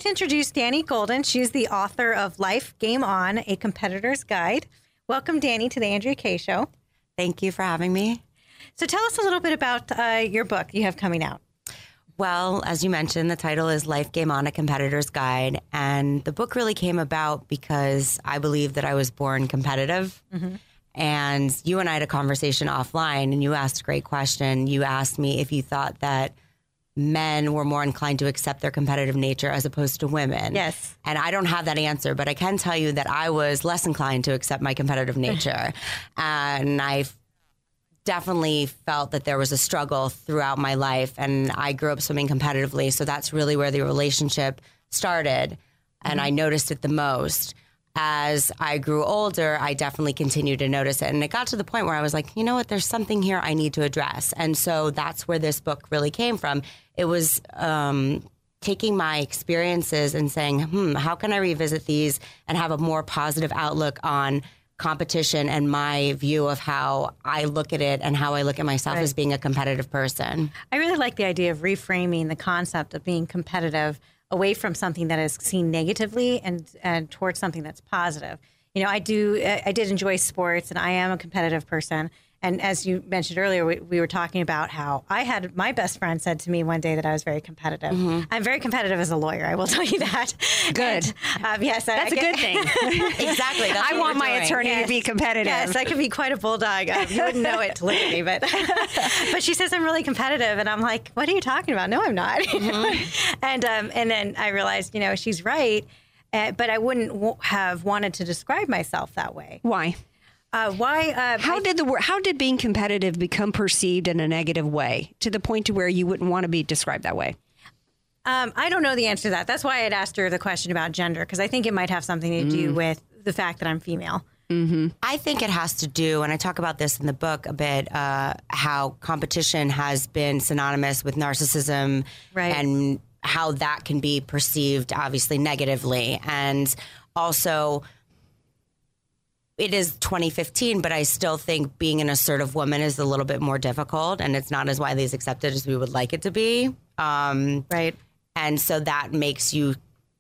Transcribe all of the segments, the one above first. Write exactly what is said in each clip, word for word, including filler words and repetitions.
like to introduce Danny Golden. She's the author of Life, Game On, A Competitor's Guide. Welcome, Danny, to the Andrea Kaye Show. Thank you for having me. So tell us a little bit about uh, your book you have coming out. Well, as you mentioned, the title is Life, Game On, A Competitor's Guide. And the book really came about because I believe that I was born competitive. Mm-hmm. And you and I had a conversation offline, and you asked a great question. You asked me if you thought that men were more inclined to accept their competitive nature as opposed to women. Yes. And I don't have that answer, but I can tell you that I was less inclined to accept my competitive nature. And I definitely felt that there was a struggle throughout my life. And I grew up swimming competitively. So that's really where the relationship started. And mm-hmm. I noticed it the most. As I grew older, I definitely continued to notice it. And it got to the point where I was like, you know what, there's something here I need to address. And so that's where this book really came from. It was um, taking my experiences and saying, hmm, how can I revisit these and have a more positive outlook on competition and my view of how I look at it and how I look at myself right. as being a competitive person. I really like the idea of reframing the concept of being competitive away from something that is seen negatively and, and towards something that's positive. You know, I do, I did enjoy sports and I am a competitive person. And as you mentioned earlier, we, we were talking about how I had, my best friend said to me one day that I was very competitive. Mm-hmm. I'm very competitive as a lawyer, I will tell you that. Good. And, um, yes. That's I, a good thing. Exactly. That's I want my doing. attorney yes. to be competitive. Yes, I could be quite a bulldog. Um, you wouldn't know it to look at me, but but she says I'm really competitive, and I'm like, what are you talking about? No, I'm not. Mm-hmm. and um, and then I realized, you know, she's right, uh, but I wouldn't w- have wanted to describe myself that way. Why? Uh, why? Uh, how I, did the how did being competitive become perceived in a negative way to the point to where you wouldn't want to be described that way? Um, I don't know the answer to that. That's why I had asked her the question about gender, because I think it might have something to do mm. with the fact that I'm female. Mm-hmm. I think it has to do, and I talk about this in the book a bit, uh, how competition has been synonymous with narcissism, right. and how that can be perceived, obviously, negatively. And also, it is twenty fifteen, but I still think being an assertive woman is a little bit more difficult, and it's not as widely accepted as we would like it to be. Um, right. And so that makes you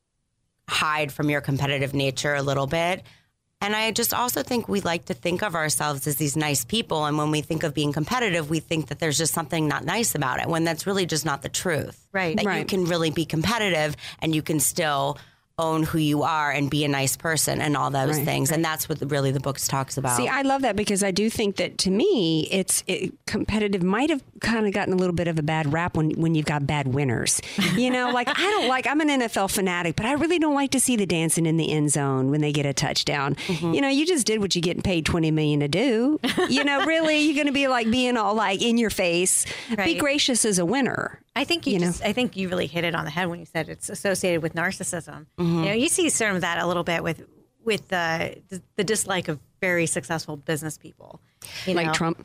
hide from your competitive nature a little bit. And I just also think we like to think of ourselves as these nice people. And when we think of being competitive, we think that there's just something not nice about it, when that's really just not the truth. Right. That right. you can really be competitive and you can still own who you are and be a nice person and all those right, things. right. And that's what the, really the book talks about. See, I love that, because I do think that, to me, it's it, competitive might have kind of gotten a little bit of a bad rap when, when you've got bad winners. You know, like I don't like, I'm an N F L fanatic, but I really don't like to see the dancing in the end zone when they get a touchdown. Mm-hmm. You know, you just did what you're getting paid twenty million dollars to do. You know, really, you're going to be like being all like in your face. Right. Be gracious as a winner. I think you, you just, know? I think you really hit it on the head when you said it's associated with narcissism. Mm-hmm. You know, you see some of that a little bit with with uh, the, the dislike of very successful business people. You like know? Trump.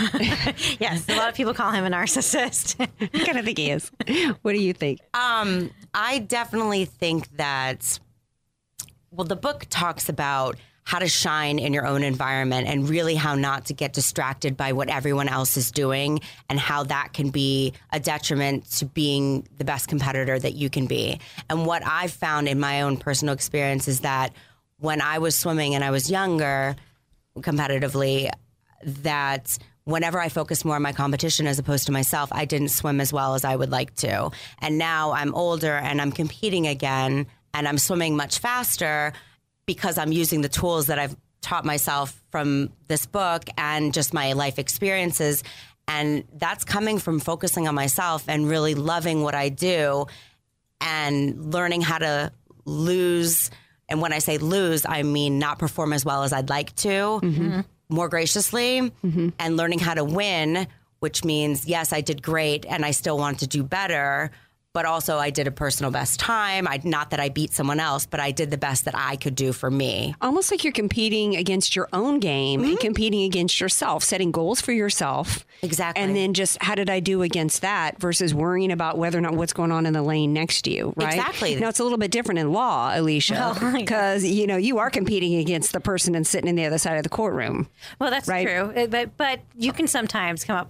Yes, a lot of people call him a narcissist. I kind of think he is. What do you think? Um, I definitely think that, well, the book talks about how to shine in your own environment and really how not to get distracted by what everyone else is doing and how that can be a detriment to being the best competitor that you can be. And what I've found in my own personal experience is that when I was swimming and I was younger competitively, that whenever I focused more on my competition as opposed to myself, I didn't swim as well as I would like to. And now I'm older and I'm competing again and I'm swimming much faster because I'm using the tools that I've taught myself from this book and just my life experiences. And that's coming from focusing on myself and really loving what I do and learning how to lose. And when I say lose, I mean not perform as well as I'd like to, mm-hmm. more graciously, mm-hmm. and learning how to win, which means, yes, I did great and I still want to do better, but also I did a personal best time. I, not that I beat someone else, but I did the best that I could do for me. Almost like you're competing against your own game mm-hmm. and competing against yourself, setting goals for yourself. Exactly. And then just how did I do against that versus worrying about whether or not what's going on in the lane next to you, right? Exactly. Now, it's a little bit different in law, Alicia, because, you know, you are competing against the person and sitting in the other side of the courtroom. Well, that's right? true. But, but you can sometimes come up with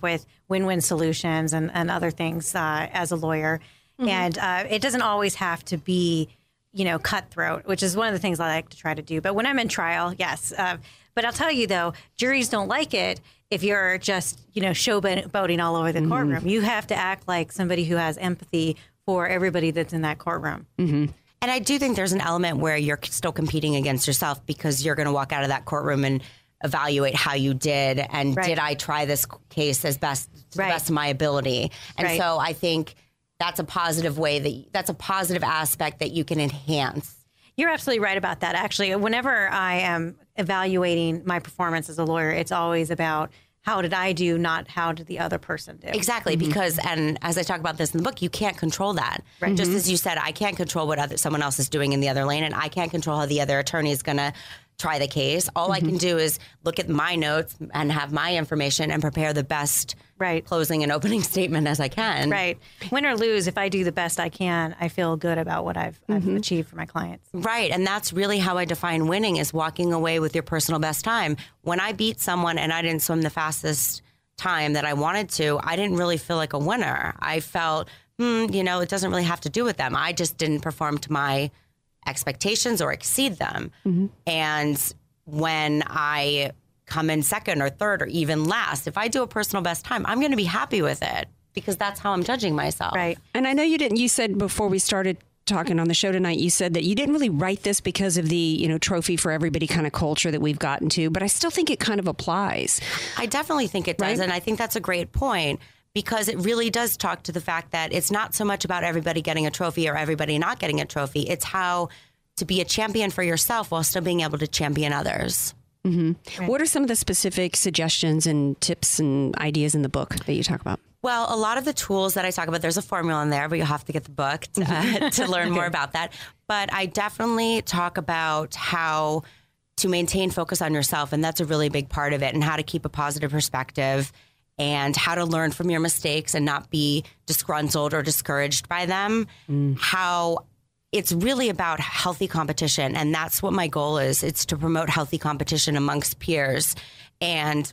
win-win solutions and, and other things uh, as a lawyer. Mm-hmm. And uh, it doesn't always have to be, you know, cutthroat, which is one of the things I like to try to do. But when I'm in trial, yes. Uh, but I'll tell you, though, juries don't like it if you're just, you know, showboating all over the mm-hmm. courtroom. You have to act like somebody who has empathy for everybody that's in that courtroom. Mm-hmm. And I do think there's an element where you're still competing against yourself because you're going to walk out of that courtroom and evaluate how you did and right. did I try this case as best to right. the best of my ability. And right. so I think that's a positive way that that's a positive aspect that you can enhance. You're absolutely right about that. Actually, whenever I am evaluating my performance as a lawyer, it's always about how did I do, not how did the other person do. Exactly, mm-hmm. because, and as I talk about this in the book, you can't control that. Right. Just mm-hmm. as you said, I can't control what other someone else is doing in the other lane, and I can't control how the other attorney is going to try the case. All mm-hmm. I can do is look at my notes and have my information and prepare the best right. closing and opening statement as I can. Right. Win or lose, if I do the best I can, I feel good about what I've, mm-hmm. I've achieved for my clients. Right. And that's really how I define winning, is walking away with your personal best time. When I beat someone and I didn't swim the fastest time that I wanted to, I didn't really feel like a winner. I felt, hmm, you know, it doesn't really have to do with them. I just didn't perform to my expectations or exceed them. Mm-hmm. And when I come in second or third or even last, if I do a personal best time, I'm going to be happy with it because that's how I'm judging myself. Right. And I know you didn't, you said before we started talking on the show tonight, you said that you didn't really write this because of the, you know, trophy for everybody kind of culture that we've gotten to, but I still think it kind of applies. I definitely think it does. Right? And I think that's a great point, because it really does talk to the fact that it's not so much about everybody getting a trophy or everybody not getting a trophy. It's how to be a champion for yourself while still being able to champion others. Mm-hmm. Right. What are some of the specific suggestions and tips and ideas in the book that you talk about? Well, a lot of the tools that I talk about, there's a formula in there, but you'll have to get the book to, uh, to learn more about that. But I definitely talk about how to maintain focus on yourself, and that's a really big part of it, and how to keep a positive perspective, and how to learn from your mistakes and not be disgruntled or discouraged by them. Mm. How it's really about healthy competition, and that's what my goal is. It's to promote healthy competition amongst peers. And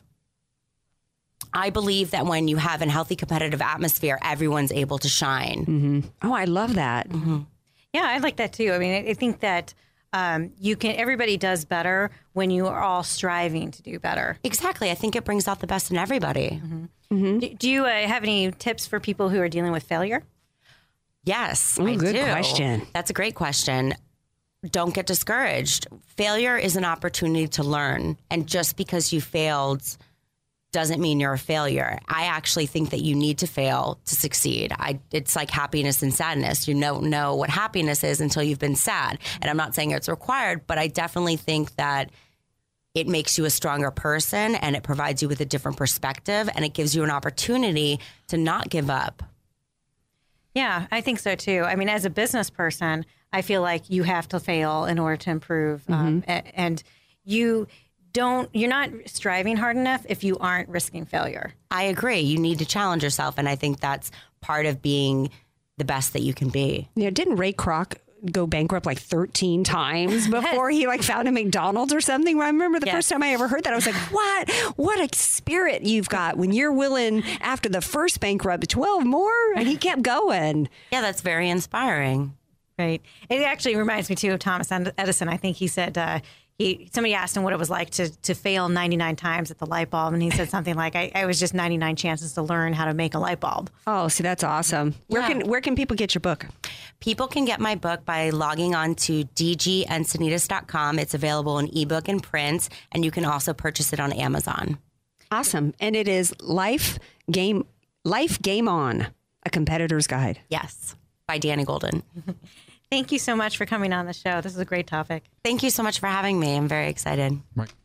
I believe that when you have a healthy competitive atmosphere, everyone's able to shine. Mm-hmm. Oh, I love that. Mm-hmm. Yeah, I like that too. I mean, I, I think that um, you can. Everybody does better when you are all striving to do better. Exactly. I think it brings out the best in everybody. Mm-hmm. Mm-hmm. Do, do you uh, have any tips for people who are dealing with failure? Yes, Ooh, I good do. question. That's a great question. Don't get discouraged. Failure is an opportunity to learn. And just because you failed doesn't mean you're a failure. I actually think that you need to fail to succeed. I, it's like happiness and sadness. You don't know what happiness is until you've been sad. And I'm not saying it's required, but I definitely think that it makes you a stronger person, and it provides you with a different perspective, and it gives you an opportunity to not give up. Yeah, I think so too. I mean, as a business person, I feel like you have to fail in order to improve. Mm-hmm. Um, and you don't, you're not striving hard enough if you aren't risking failure. I agree. You need to challenge yourself. And I think that's part of being the best that you can be. Yeah. Didn't Ray Kroc go bankrupt like thirteen times before he like founded McDonald's or something? I remember the yes. first time I ever heard that, I was like, what? What a spirit you've got when you're willing, after the first bankrupt, twelve more? And he kept going. Yeah, that's very inspiring. Right. It actually reminds me too of Thomas Edison. I think he said, uh, he somebody asked him what it was like to, to fail ninety-nine times at the light bulb. And he said something like, I, I was just ninety-nine chances to learn how to make a light bulb. Oh, see, that's awesome. Where yeah. can where can people get your book? People can get my book by logging on to d g encinitas dot com. It's available in ebook and print, and you can also purchase it on Amazon. Awesome. And it is Life Game Life Game On, A Competitor's Guide. Yes, by Danny Golden. Thank you so much for coming on the show. This is a great topic. Thank you so much for having me. I'm very excited. Right.